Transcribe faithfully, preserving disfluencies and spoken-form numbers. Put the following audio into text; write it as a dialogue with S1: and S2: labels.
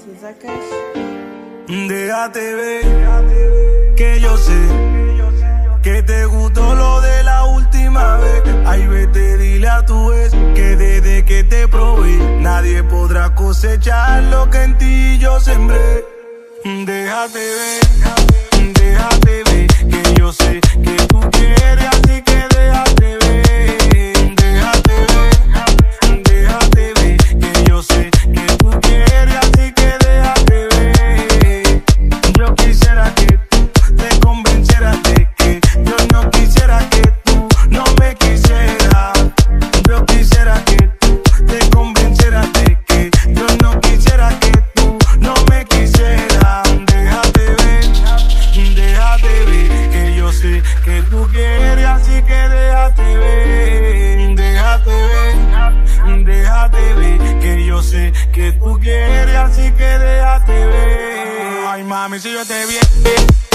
S1: Déjate ver, que yo sé que te gustó lo de la última vez. Ay, vete, dile a tu ex que desde que te probé nadie podrá cosechar lo que en ti yo sembré. Déjate ver, déjate ver, que yo sé que tú quieres, así que déjate ver. Déjate ver, déjate ver, que yo sé que tú quieres, así que déjate ver. Yo quisiera que tú te convencieras de que yo no quisiera que tú no me quisieras. Yo quisiera que tú te convencieras de que yo no quisiera que tú no me quisieras. Déjate ver, déjate ver, que yo sé que tú quieres, así que déjate ver. Déjate ver, déjate ver, que yo sé que tú quieres, así que déjate ver. Ay, mami, si yo te vi.